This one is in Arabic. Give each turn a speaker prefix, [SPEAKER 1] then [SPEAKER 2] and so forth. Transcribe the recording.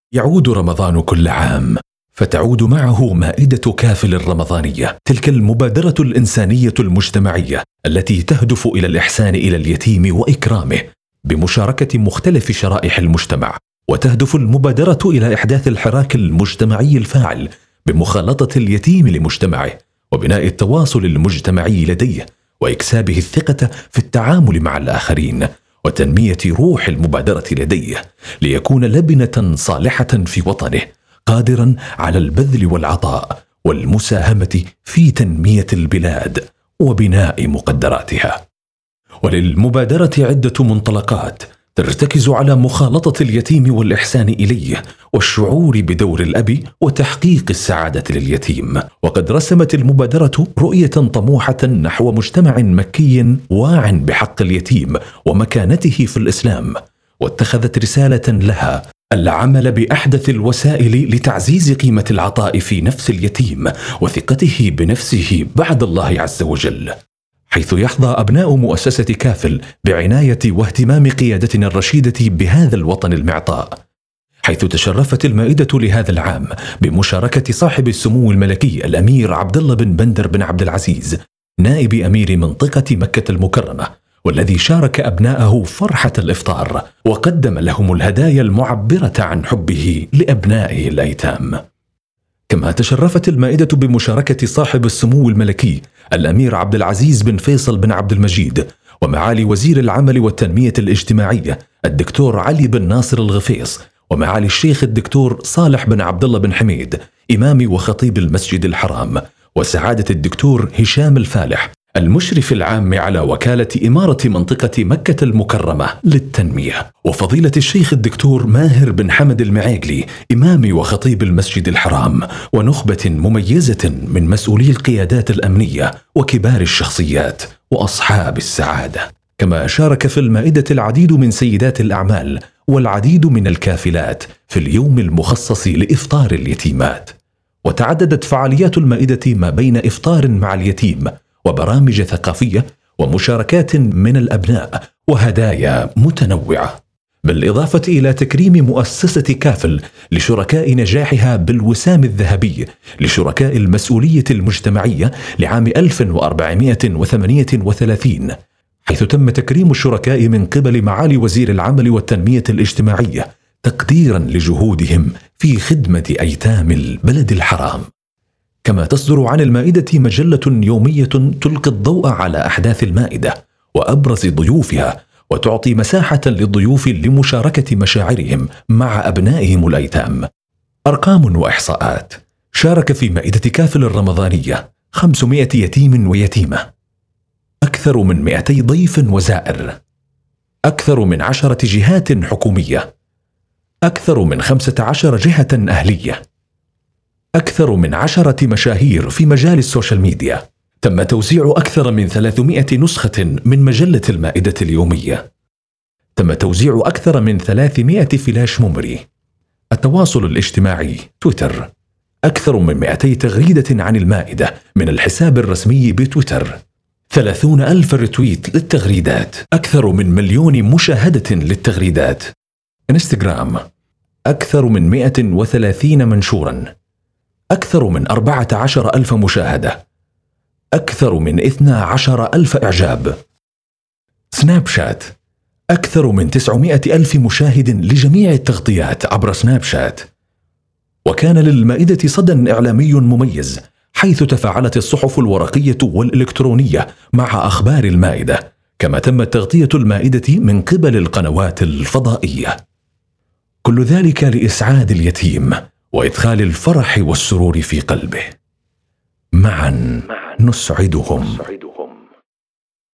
[SPEAKER 1] يعود رمضان كل عام، فتعود معه مائدة كافل الرمضانية، تلك المبادرة الإنسانية المجتمعية التي تهدف إلى الإحسان إلى اليتيم وإكرامه بمشاركة مختلف شرائح المجتمع، وتهدف المبادرة إلى إحداث الحراك المجتمعي الفاعل بمخالطة اليتيم لمجتمعه، وبناء التواصل المجتمعي لديه، وإكسابه الثقة في التعامل مع الآخرين، وتنمية روح المبادرة لديه ليكون لبنة صالحة في وطنه، قادرا على البذل والعطاء والمساهمة في تنمية البلاد وبناء مقدراتها. وللمبادرة عدة منطلقات ترتكز على مخالطة اليتيم والإحسان إليه، والشعور بدور الأب وتحقيق السعادة لليتيم. وقد رسمت المبادرة رؤية طموحة نحو مجتمع مكي واع بحق اليتيم ومكانته في الإسلام، واتخذت رسالة لها العمل بأحدث الوسائل لتعزيز قيمة العطاء في نفس اليتيم وثقته بنفسه بعد الله عز وجل، حيث يحظى أبناء مؤسسة كافل بعناية واهتمام قيادتنا الرشيدة بهذا الوطن المعطاء، حيث تشرفت المائدة لهذا العام بمشاركة صاحب السمو الملكي الأمير عبد الله بن بندر بن عبد العزيز نائب أمير منطقة مكة المكرمة، والذي شارك أبناءه فرحة الإفطار وقدم لهم الهدايا المعبرة عن حبه لأبنائه الأيتام. كما تشرفت المائدة بمشاركة صاحب السمو الملكي الأمير عبد العزيز بن فيصل بن عبد المجيد ومعالي وزير العمل والتنمية الاجتماعية الدكتور علي بن ناصر الغفيص، ومعالي الشيخ الدكتور صالح بن عبد الله بن حميد إمام وخطيب المسجد الحرام، وسعادة الدكتور هشام الفالح المشرف العام على وكالة إمارة منطقة مكة المكرمة للتنمية، وفضيلة الشيخ الدكتور ماهر بن حمد المعيقلي إمام وخطيب المسجد الحرام، ونخبة مميزة من مسؤولي القيادات الأمنية وكبار الشخصيات وأصحاب السعادة. كما شارك في المائدة العديد من سيدات الأعمال والعديد من الكافلات في اليوم المخصص لإفطار اليتيمات. وتعددت فعاليات المائدة ما بين إفطار مع اليتيم وبرامج ثقافية ومشاركات من الأبناء وهدايا متنوعة، بالإضافة إلى تكريم مؤسسة كافل لشركاء نجاحها بالوسام الذهبي لشركاء المسؤولية المجتمعية لعام 1438، حيث تم تكريم الشركاء من قبل معالي وزير العمل والتنمية الاجتماعية تقديرا لجهودهم في خدمة أيتام البلد الحرام. كما تصدر عن المائدة مجلة يومية تلقي الضوء على أحداث المائدة وأبرز ضيوفها، وتعطي مساحة للضيوف لمشاركة مشاعرهم مع أبنائهم الأيتام. أرقام وإحصاءات: شارك في مائدة كافل الرمضانية 500 يتيم ويتيمة، أكثر من 200 ضيف وزائر، أكثر من 10 جهات حكومية، أكثر من 15 جهة أهلية، أكثر من 10 مشاهير في مجال السوشيال ميديا. تم توزيع أكثر من 300 نسخة من مجلة المائدة اليومية. تم توزيع أكثر من 300 فلاش ممري. التواصل الاجتماعي تويتر: أكثر من 200 تغريدة عن المائدة من الحساب الرسمي بتويتر، 30,000 رتويت للتغريدات، أكثر من 1,000,000 مشاهدة للتغريدات. انستغرام: أكثر من 130 منشورا، أكثر من 14,000 مشاهدة، أكثر من 12,000 إعجاب. سناب شات: أكثر من 900,000 مشاهد لجميع التغطيات عبر سناب شات. وكان للمائدة صدى إعلامي مميز، حيث تفاعلت الصحف الورقية والإلكترونية مع أخبار المائدة، كما تمت تغطية المائدة من قبل القنوات الفضائية. كل ذلك لإسعاد اليتيم وإدخال الفرح والسرور في قلبه. معا نسعدهم.